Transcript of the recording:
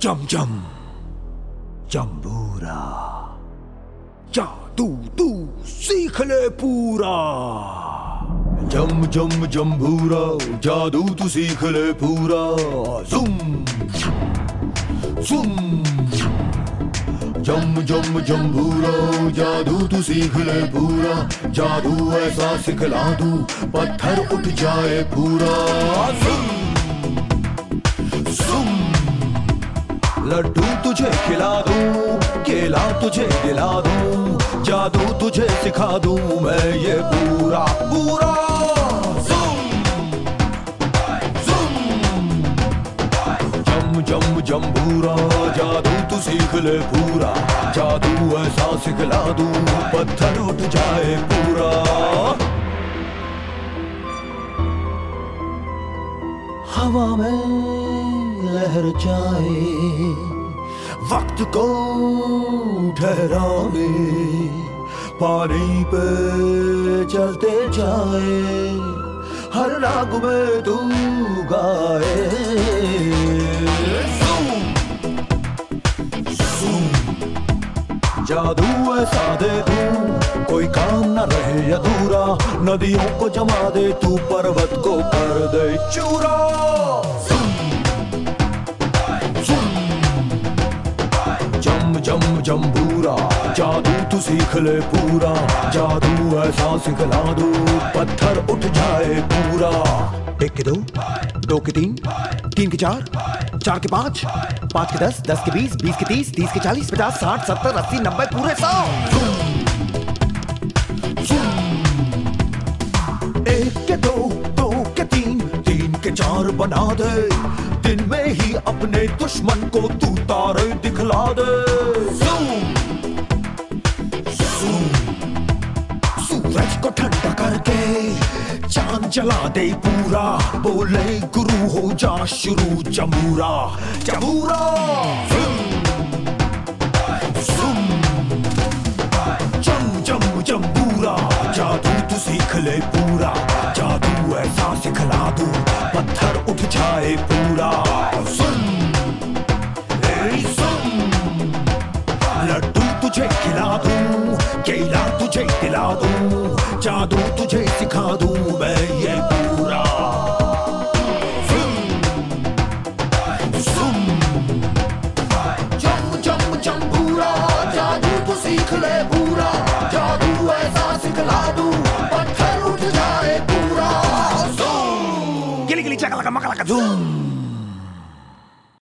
जम जम जम्बूरा, जादू तू सीख ले पूरा। जम जम जम्बूरा, जादू तू सीख ले पूरा। जुम जुम जम जम जम्बूरा, जादू तू सीख ले पूरा। जादू ऐसा सिखला दूं पत्थर उठ जाए पूरा। जुम जुम लड्डू तुझे खिला दूं, केला तुझे दिला दूं, जादू तुझे सिखा दूं मैं ये पूरा पूरा। जम जम जम्बूरा, जादू तू सीख ले पूरा। जादू ऐसा सिखला दूं पत्थर उठ जाए पूरा। हवा में लहर जाए, वक्त को ठहराए, पानी पे चलते जाए, हर राग में तू गाए। जादू ऐसा दे दूं कोई काम न रहे अधूरा। नदियों को जमा दे तू, पर्वत को कर दे चूरा। जम जम जम्बूरा, जादू तू सीख ले पूरा। जादू ऐसा सिखला दूं पत्थर उठ जाए पूरा। 1 के 2, 2 के 3, 3 के 4, 4 के 5, 5 के 10, 10 के 20, 20 के 30, 30 के 40, 50, 60, 70, 80, 90 पूरे 100। 1 के 2, 2 के 3, 3 के 4 बना दे। दिन में ही अपने दुश्मन को तू तारे दिखला दे। सूरज को ठंडा करके चांद जला दे पूरा। बोले गुरु हो जा शुरू जमूरा जमूरा। जम जम जम्बूरा, जादू तू सीख ले पूरा। जादू ऐसा सिखला दूं पत्थर उठ जाए पूरा। सुन लड्डू तुझे खिला दूं, केला तुझे दिला दूं, जादू तुझे सिखा दूं मैं ये पूरा। जम जम जम्बूरा, जादू तू सीख ले पूरा। जादू ऐसा सिखला दूं पत्थर उठ जाए पूरा। गिली गिली चका लगा मका लगा झूम।